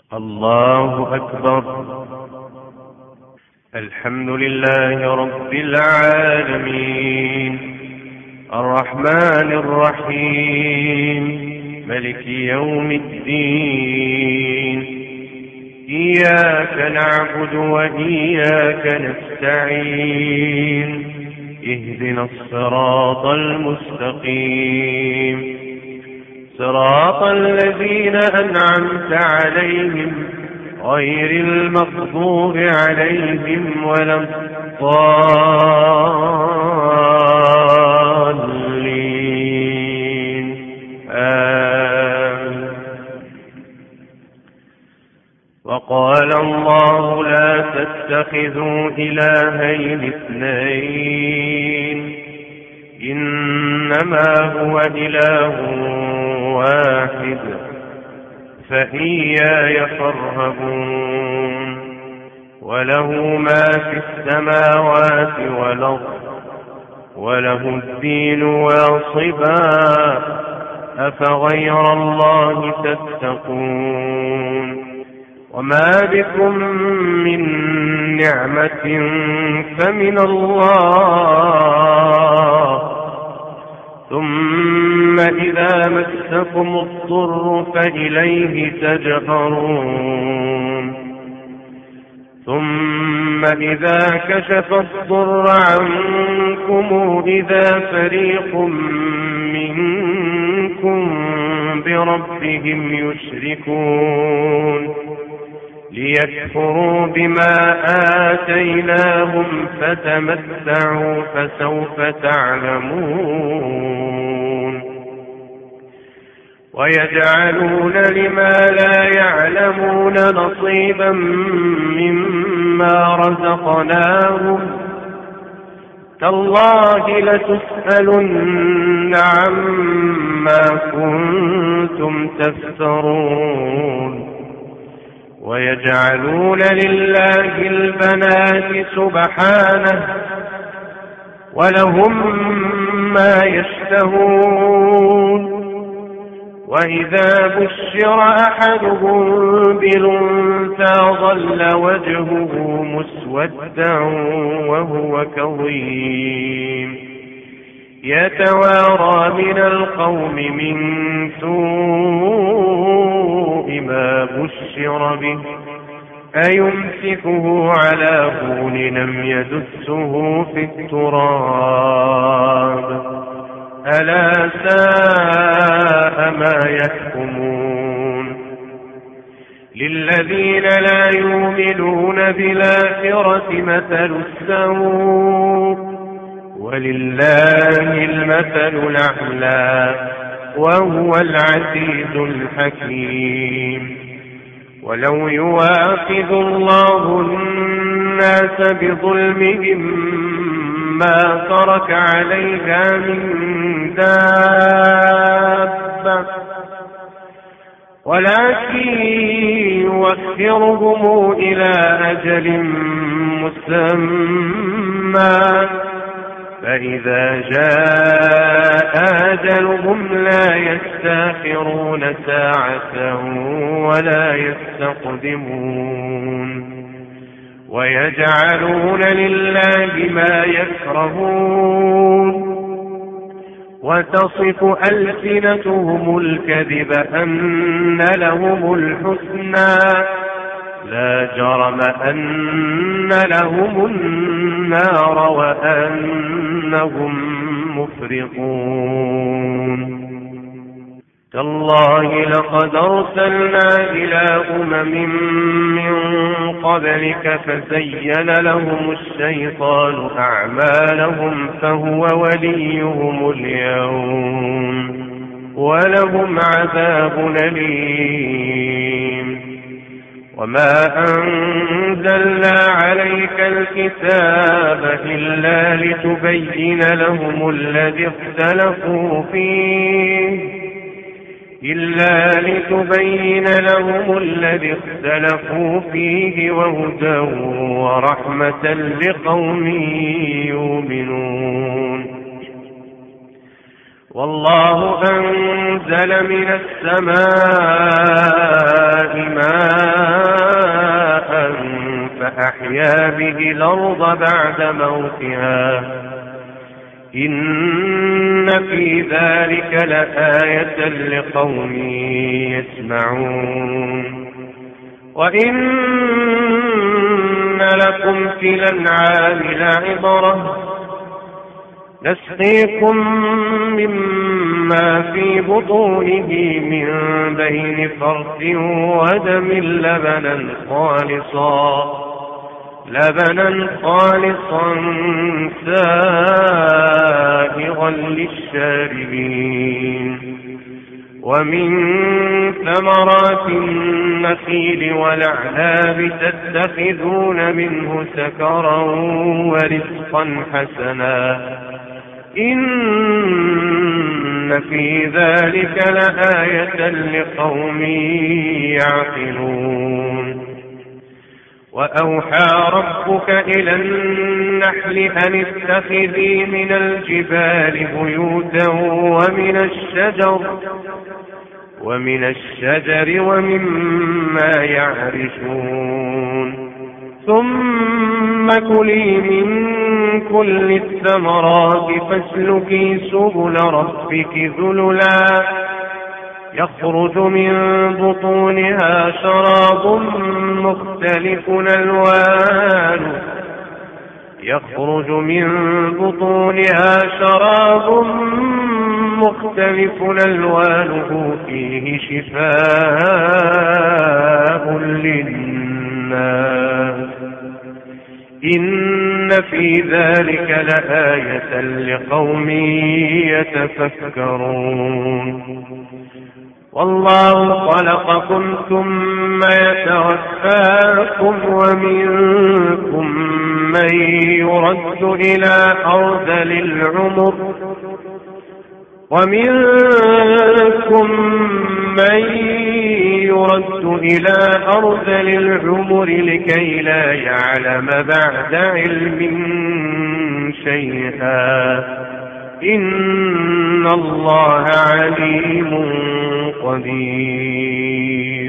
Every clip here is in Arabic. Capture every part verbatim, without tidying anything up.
الله أكبر. الحمد لله رب العالمين الرحمن الرحيم ملك يوم الدين. إياك نعبد وإياك نستعين. اهدنا الصراط المستقيم صراط الذين أنعمت عليهم غير المغضوب عليهم ولا الضالين. آمين. وقال الله لا تتخذوا إلهين اثنين إنما هو إله واحد فإياي فارهبون. وله ما في السماوات والأرض وله الدين واصبا أفغير الله تتقون. وما بكم من نعمة فمن الله ثم إذا مسكم الضر فإليه تجأرون. ثم إذا كشف الضر عنكم إذا فريق منكم بربهم يشركون ليكفروا بما آتيناهم فتمتعوا فسوف تعلمون. ويجعلون لما لا يعلمون نصيبا مما رزقناهم تالله لتسألن عما كنتم تفترون. ويجعلون لله البنات سبحانه ولهم ما يشتهون. وإذا بشر أحدهم بالأنثى ظل وجهه مسودا وهو كظيم يتوارى من القوم من سوء ما بشر به أيمسكه على هون لم يدسه في التراب ألا ساء ما يحكمون. للذين لا يؤمنون بالآخرة مثل السوء ولله المثل الأعلى وهو العزيز الحكيم. ولو يؤاخذ الله الناس بظلمهم ما ترك عليها من دابة ولكن يؤخرهم إلى أجل مسمى فإذا جاء أجلهم لا يستأخرون ساعة ولا يستقدمون. ويجعلون لله ما يكرهون وتصف ألسنتهم الكذب أن لهم الحسنى لا جرم أن لهم النار وأنهم مفرطون. تالله لقد أرسلنا إلى أمم من قبلك فزين لهم الشيطان أعمالهم فهو وليهم اليوم ولهم عذاب أليم. وما أنزلنا عليك الكتاب إلا لتبين لهم الذي اختلفوا فيه إلا لتبين لهم الذي اختلفوا فيه وهدى ورحمة لقوم يؤمنون. والله أنزل من السماء ماء أحيا به الأرض بعد موتها إن في ذلك لآية لقوم يسمعون وإن لكم في الأنعام لعبرة نسقيكم مما في بطونه من بين فرث ودم لبنا خالصا لبنا خالصا سائغا للشاربين ومن ثمرات النخيل والأعناب تتخذون منه سكرا ورزقا حسنا إن في ذلك لآية لقوم يعقلون وأوحى ربك إلى النحل أن اتخذي من الجبال بيوتا ومن الشجر ومن الشجر ومما يعرشون ثم كلي من كل الثمرات فاسلكي سبل ربك ذللا يخرج من بطونها شراب مختلف ألوانه يخرج من بطونها شراب مختلف ألوانه فيه شفاء للناس إن في ذلك لآية لقوم يتفكرون والله خلقكم ثم يتوفاكم ومنكم من يرد إلى أرذل العمر ومنكم من يرد إلى أرذل العمر لكي لا يعلم بعد علم شيئا إن الله عليم قدير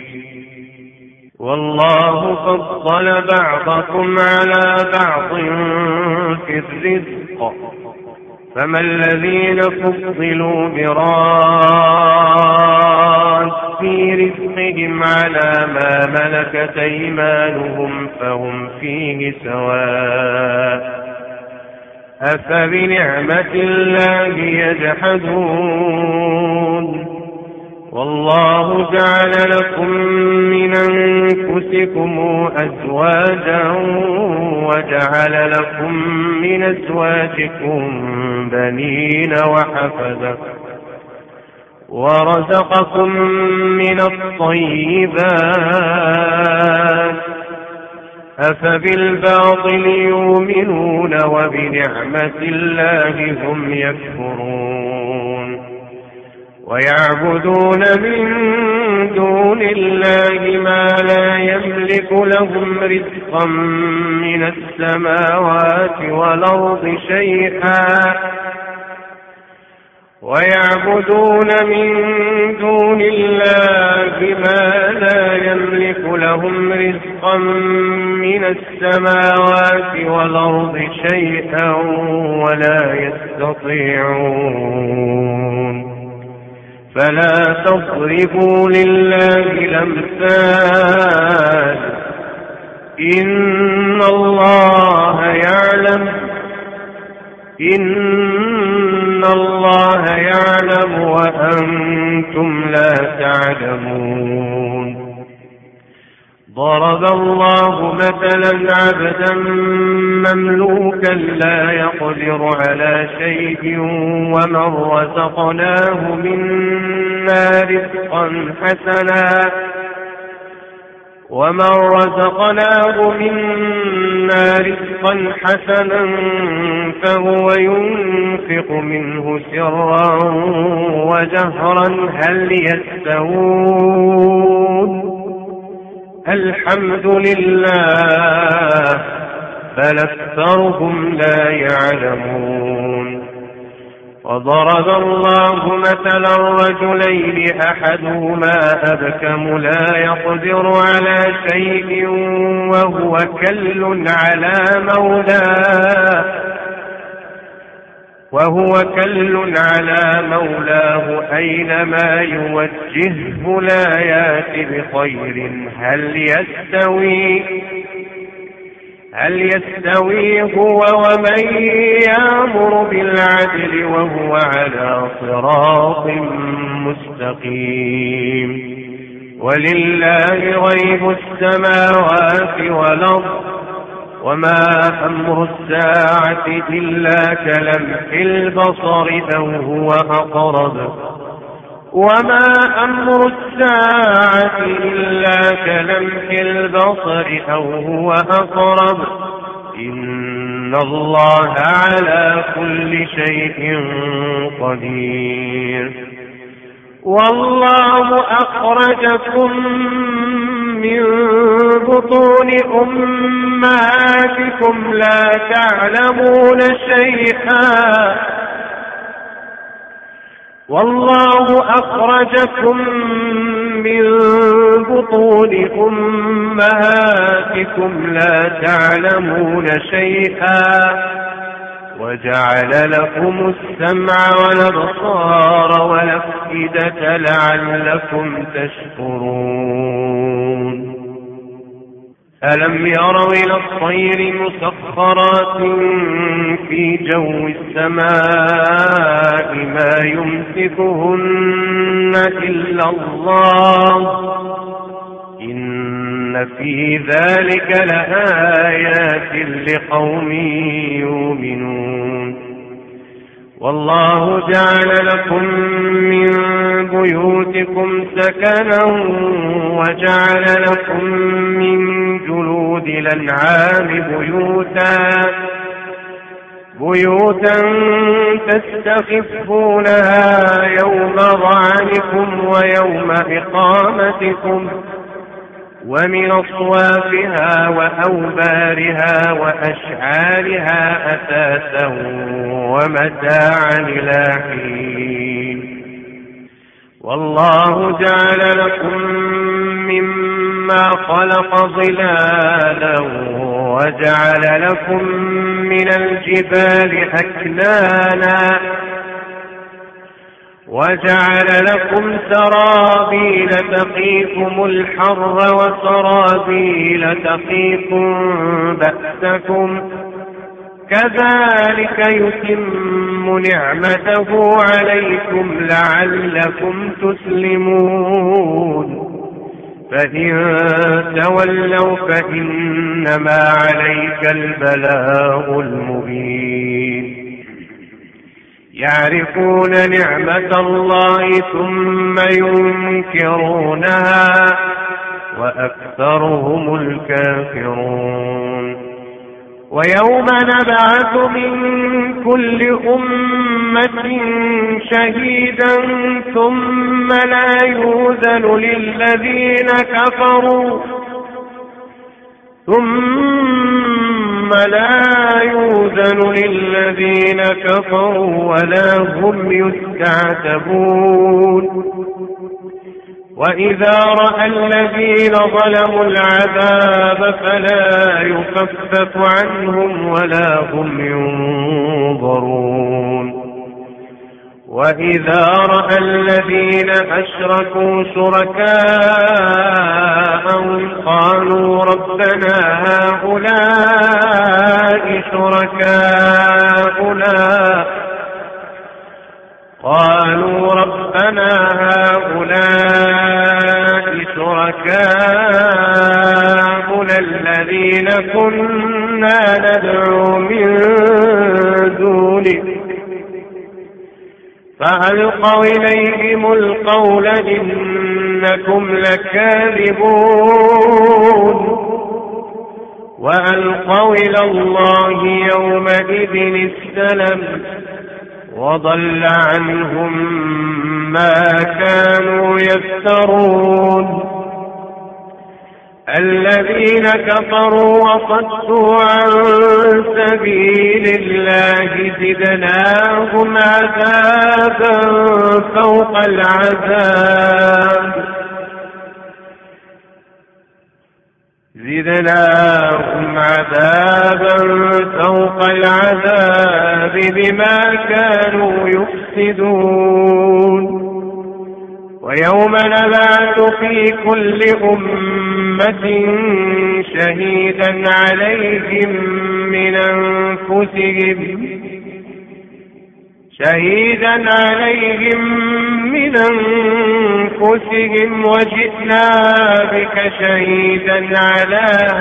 والله فضل بعضكم على بعض في الرزق فما الذين فضلوا براد في رزقهم على ما ملكت أيمانهم فهم فيه سواء أفبنعمة الله يجحدون والله جعل لكم من أنفسكم أزواجا وجعل لكم من أزواجكم بنين وحفدة ورزقكم من الطيبات أفبالباطل يؤمنون وبنعمة الله هم يكفرون ويعبدون من دون الله ما لا يملك لهم رزقا من السماوات والأرض شيئا ويعبدون من دون الله ما لا يملك لهم رزقا من السماوات والأرض شيئا ولا يستطيعون فلا تضربوا لله الأمثال إن الله يعلم إن الله يعلم وأنتم لا تعلمون ضرب الله مثلا عبدا مملوكا لا يقدر على شيء ومن رزقناه منا رزقا حسنا ومن رزقناه منا رزقا حسنا فهو ينفق منه سرا وجهرا هل يستوون الحمد لله بل أكثرهم لا يعلمون وضرب الله مثلا رجلين أحدهما أبكم لا يقدر على شيء وهو كل على مولاه وهو كل على مولاه أينما يوجهه لا يأتي بخير هل يستوي هل يستوي هو ومن يأمر بالعدل وهو على صراط مستقيم ولله غيب السماوات والأرض وما أمر الساعة إلا كلمح البصر أو هو أقرب وما أمر الساعة إلا كلمح البصر أو هو أقرب إن الله على كل شيء قدير والله أخرجكم من بطون أمهاتكم لا تعلمون شيئا والله أخرجكم من بطون أمهاتكم لا تعلمون شيئا وجعل لكم السمع والأبصار والأفئدة لعلكم تشكرون ألم يروا إلى الطير مسخرات في جو السماء ما يمسكهن إلا الله إن في ذلك لآيات لقوم يؤمنون والله جعل لكم من بيوتكم سكنا وجعل لكم من جلود الأنعام بيوتا بيوتا تستخفونها يوم ظعنكم ويوم إقامتكم ومن أصوافها وأوبارها وأشعارها أثاثا ومتاعا إلى حين والله جعل لكم مما خلق ظلالا وجعل لكم من الجبال أكنانا وجعل لكم سرابيل تقيكم الحر وسرابيل تقيكم بأسكم كذلك يتم نعمته عليكم لعلكم تسلمون فإن تولوا فإنما عليك البلاغ المبين يعرفون نعمة الله ثم ينكرونها وأكثرهم الكافرون ويوم نبعث من كل أمة شهيدا ثم لا يؤذن للذين كفروا ثم لا يؤذن للذين كفروا ولا هم يستعتبون وإذا رأى الذين ظلموا العذاب فلا يخفف عنهم ولا هم ينظرون وإذا رأى الذين أشركوا شركاءهم قالوا ربنا هؤلاء شركاؤنا قالوا ربنا هؤلاء شركاؤنا الذين كنا ندعو من دونك فألقوا إليهم القول إنكم لكاذبون وألقوا إلى الله يومئذ السلم وضل عنهم ما كانوا يفترون الذين كفروا وصدوا عن سبيل الله زدناهم عذابا فوق العذاب زدناهم عذابا فوق العذاب بما كانوا يفسدون ويوم نبعث في كل أمة شهيدا عليهم من أنفسهم شهيدا عليهم من أنفسهم وجئنا بك شهيدا على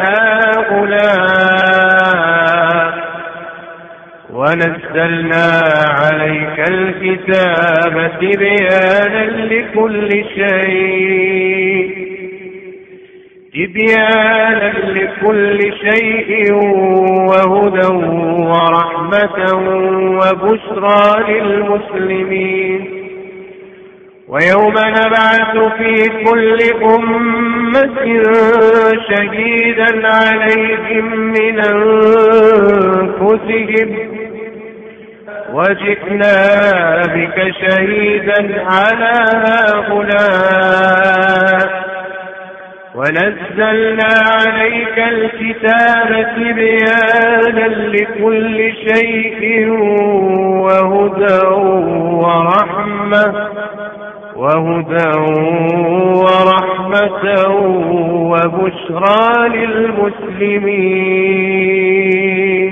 هؤلاء ونزلنا عليك الكتاب تبيانا لكل شيء تبيانا لكل شيء وهدى ورحمة وبشرى للمسلمين ويوم نبعث في كل أمة شهيدا عليهم من أنفسهم وجئنا بك شهيدا على هؤلاء ونزلنا عليك الكتاب تبيانا لكل شيء وهدى ورحمة وهدى ورحمة وبشرى للمسلمين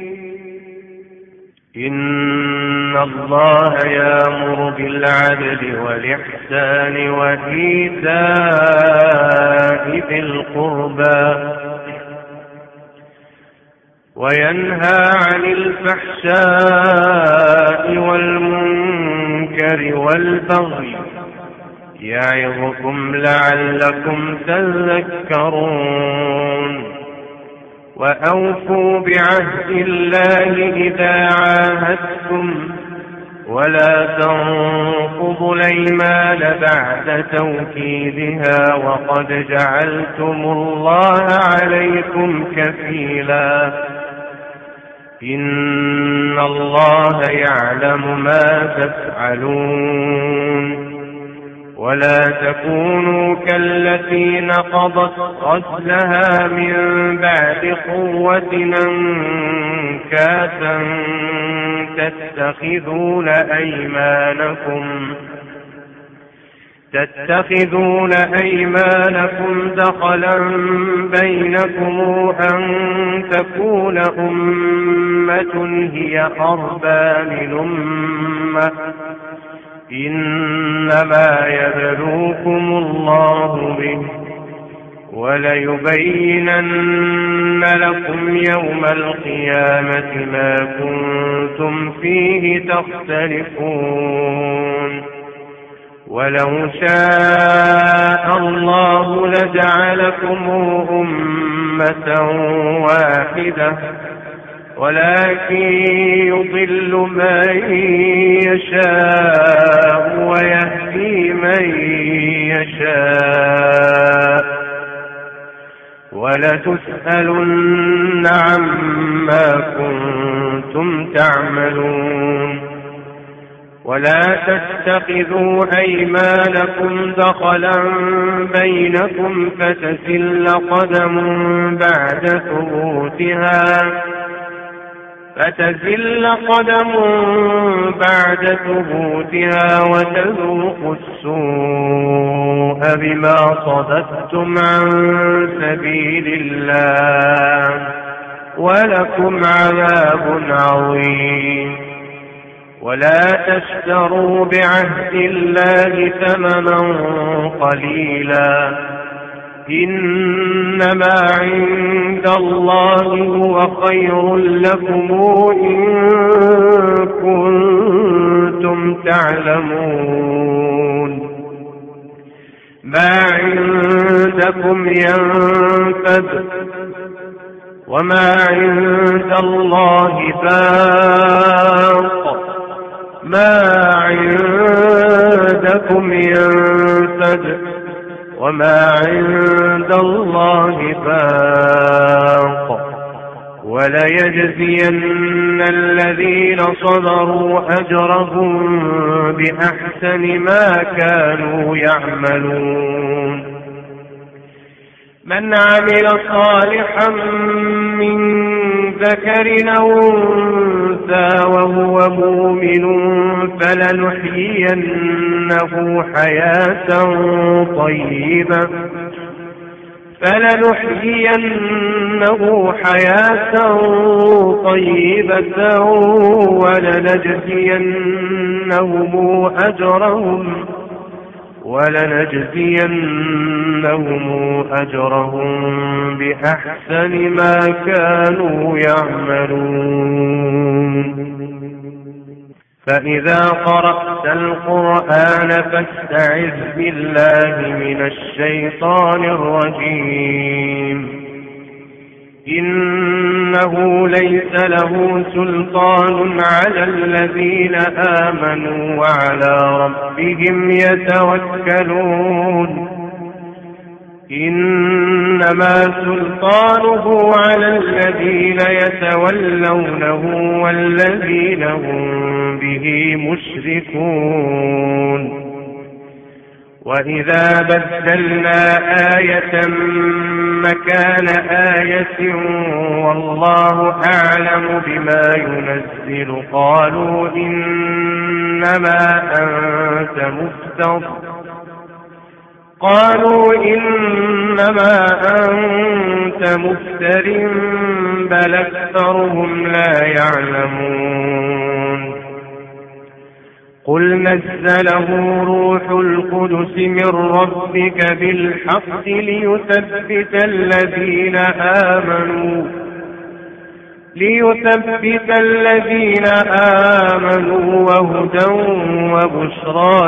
إن الله يأمر بالعدل والإحسان وإيتاء ذي القربى وينهى عن الفحشاء والمنكر والبغي يعظكم لعلكم تذكرون وأوفوا بعهد الله إذا عاهدتم ولا تنقضوا الأيمان بعد توكيدها وقد جعلتم الله عليكم كفيلا إن الله يعلم ما تفعلون ولا تكونوا كالتي نقضت غزلها من بعد قوة أنكاثا تتخذون أيمانكم تتخذون أيمانكم دخلا بينكم أن تكون أمة هي أربى من أمة إنما يبلوكم الله به وليبينن لكم يوم القيامة ما كنتم فيه تختلفون ولو شاء الله لجعلكم أمة واحدة ولكن يضل من يشاء ويهدي من يشاء ولتسألن عما كنتم تعملون ولا تتخذوا أيمانكم دخلا بينكم فتزل قدم بعد ثبوتها فتزل قدم بعد ثبوتها وتذوقوا السوء بما صددتم عن سبيل الله ولكم عذاب عظيم ولا تشتروا بعهد الله ثمنا قليلا إنما عند الله هو خير لكم إن كنتم تعلمون ما عندكم ينفد وما عند الله باق ما عندكم ينفد وما عند الله باق وليجزين الذين صبروا أجرهم بأحسن ما كانوا يعملون من عمل صالحا من ذكر أو أنثى وهو مؤمن فلنحيينه حياة طيبة فلنحيينه حياة طيبة ولنجزينهم أجرهم ولنجزينهم أجرهم بأحسن ما كانوا يعملون فإذا قرأت القرآن فاستعذ بالله من الشيطان الرجيم إنه ليس له سلطان على الذين آمنوا وعلى ربهم يتوكلون إنما سلطانه على الذين يتولونه والذين هم به مشركون وإذا بدلنا آية مكان آية والله أعلم بما ينزل قالوا إنما أنت مفتر قالوا إنما أنت مفتر بل أكثرهم لا يعلمون قل نزله روح القدس من ربك بالحق ليثبت الذين آمنوا ليثبت الذين آمنوا وهدى وبشرى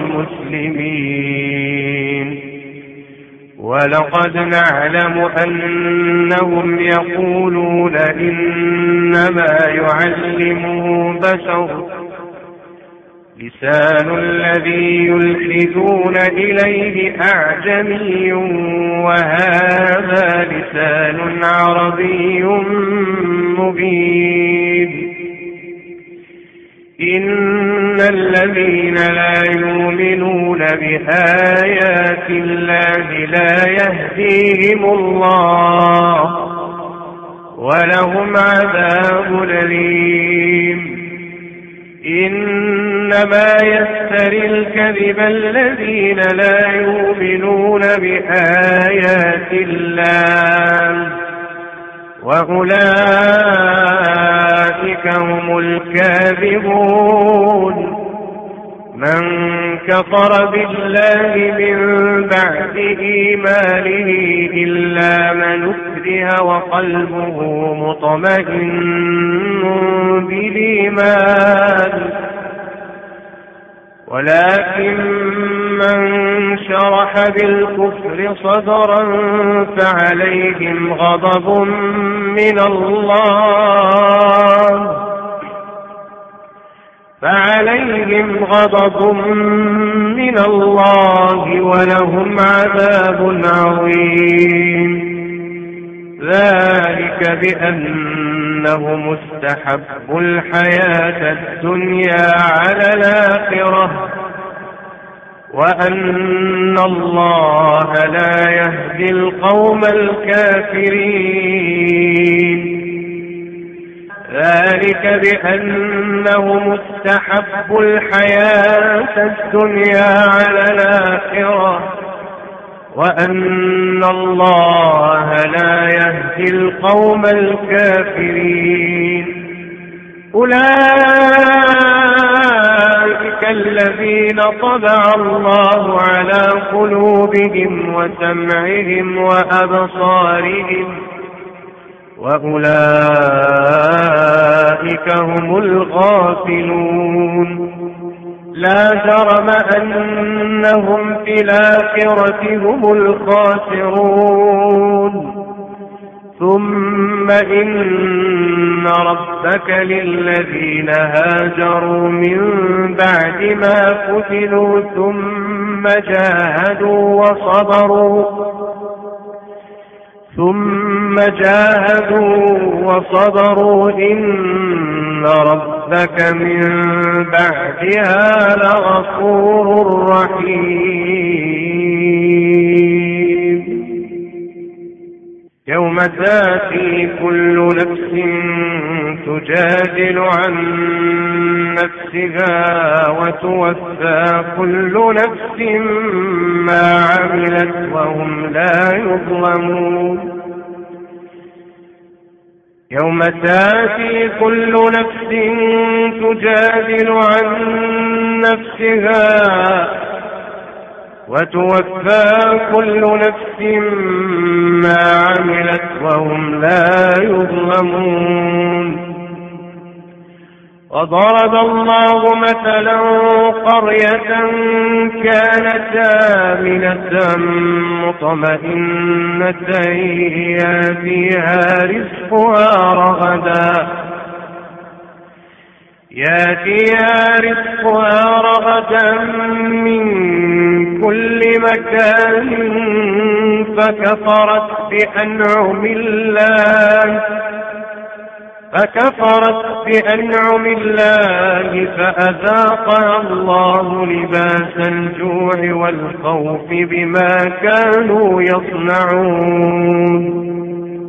للمسلمين ولقد نعلم أنهم يقولون إنما يعلمه بشر لسان الذي يلحدون إليه أعجمي وهذا لسان عربي مبين إن الذين لا يؤمنون بآيات الله لا يهديهم الله ولهم عذاب أليم إنما يفتري الكذب الذين لا يؤمنون بآيات الله وأولئك هم الكاذبون من كفر بالله من بعد إيمانه إلا من أكره وقلبه مطمئن بالإيمان ولكن من شرح بالكفر صدرا فعليهم غضب من الله فعليهم غضب من الله ولهم عذاب عظيم ذلك بأنهم استحبوا الحياة الدنيا على الآخرة وأن الله لا يهدي القوم الكافرين ذلك بأنهم استحبوا الحياة الدنيا على الآخرة وأن الله لا يهدي القوم الكافرين أولئك الذين طبع الله على قلوبهم وسمعهم وأبصارهم وأولئك هم الغافلون لا جرم أنهم في الآخرة هم الخاسرون ثم إن ربك للذين هاجروا من بعد ما فتنوا ثم ثم جاهدوا وصبروا ثم جاهدوا وصبروا إن ربك من بعدها لغفور رحيم. يوم تأتي كل نفس تجادل عن نفسها وتوفى كل نفس ما عملت وهم لا يظلمون. يوم تأتي كل نفس تجادل عن نفسها وتوفى كل نفس ما عملت وهم لا يظلمون. وضرب الله مثلا قرية كانت آمنة مطمئنة يأتيها رزقها رغدا يأتيها رزقها رغدا من كل مكان فكفرت بأنعم الله فكفرت بأنعم الله فأذاقها الله لباس الجوع والخوف بما كانوا يصنعون.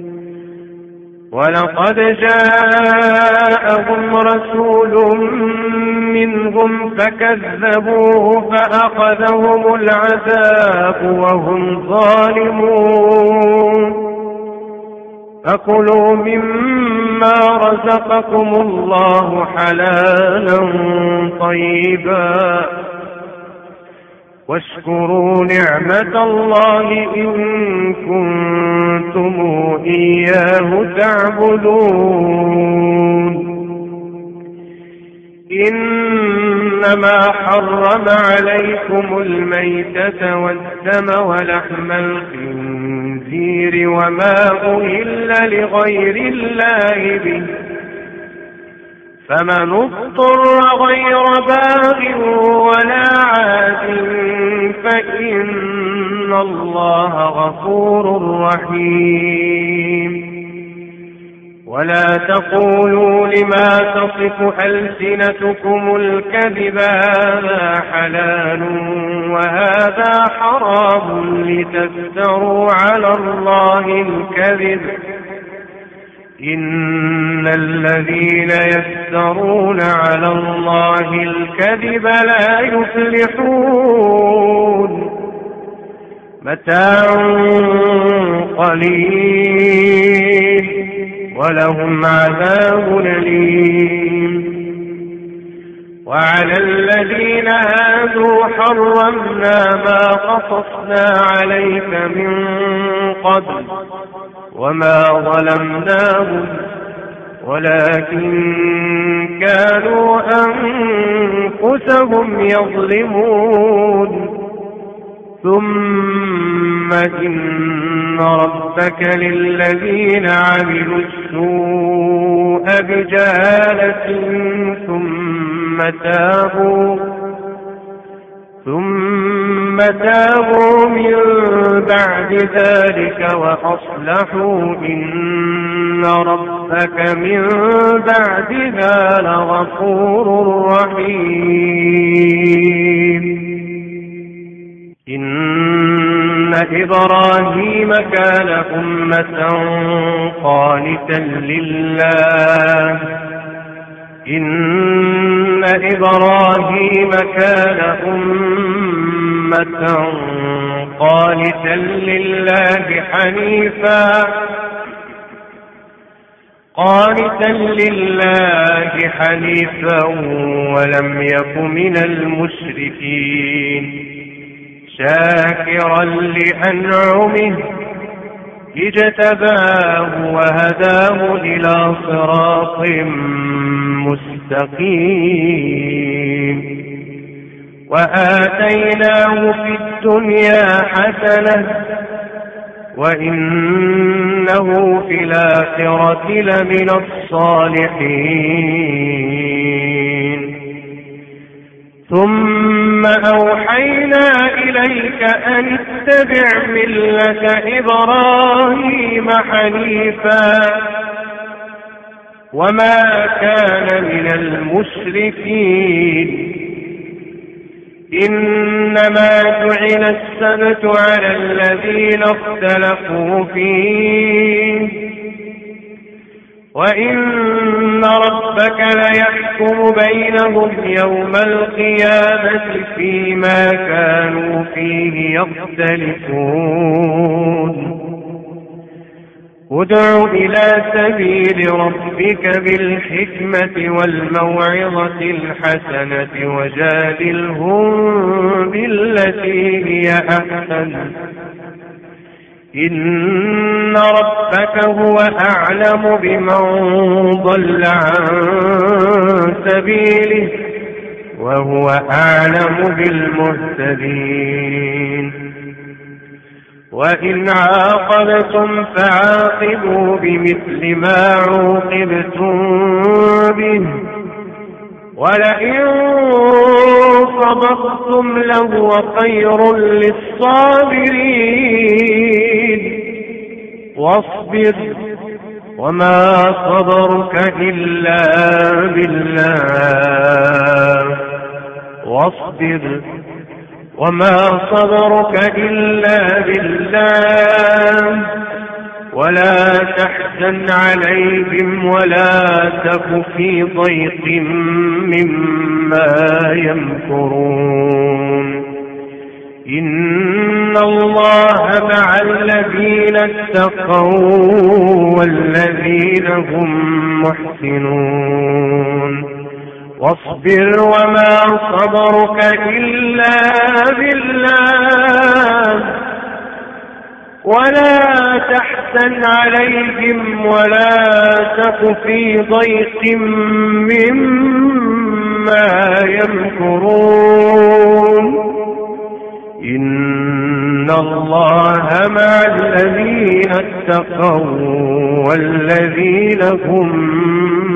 ولقد جاءهم رسول منهم فكذبوه فأخذهم العذاب وهم ظالمون. فكلوا مما رزقكم الله حلالا طيبا واشكروا نعمة الله إن كنتم إياه تعبدون. إنما حرم عليكم الميتة والدم ولحم الخنزير وما أهل لغير الله به فمن اضطر غير باغ ولا عاد فإن الله غفور رحيم. ولا تقولوا لما تصف ألسنتكم الكذب هذا حلال وهذا حرام لتفتروا على الله الكذب إن الذين يفترون على الله الكذب لا يفلحون. متاع قليل ولهم عذاب أليم. وعلى الذين هادوا حرمنا ما قصصنا عليك من قبل وما ظلمناهم ولكن كانوا أنفسهم يظلمون. ثم إن ربك للذين عملوا السوء بجهالة ثم تابوا ثم تابوا من بعد ذلك وأصلحوا إن ربك من بعدها لغفور رحيم. إن إبراهيم كان أمة قانتا لله إن إبراهيم كان أمة قانتا لله حنيفا قانتا لله حنيفا ولم يك من المشركين شاكرا لأنعمه اجتباه وهداه إلى صراط مستقيم وآتيناه في الدنيا حسنة وإنه في الآخرة لمن الصالحين. ثم ثم أوحينا إليك أن اتبع ملة إبراهيم حنيفا وما كان من المشركين إنما جعل السبت على الذين اختلفوا فيه وإن ربك ليحكم بينهم يوم القيامة فيما كانوا فيه يختلفون ادع إلى سبيل ربك بالحكمة والموعظة الحسنة وجادلهم بالتي هي أحسن إن ربك هو أعلم بمن ضل عن سبيله وهو أعلم بالمهتدين وإن عاقبتم فعاقبوا بمثل ما عوقبتم به ولئن صبرتم لهو خير للصابرين واصبر وما صبرك إلا بالله واصبر وما صبرك إلا بالله ولا تحزن عليهم ولا تك في ضيق مما يمكرون إن الله مع الذين اتقوا والذين هم محسنون واصبر وما صبرك إلا بالله ولا تحزن عليهم ولا تك في ضيق مما يمكرون إن الله مع الذين اتقوا والذين هم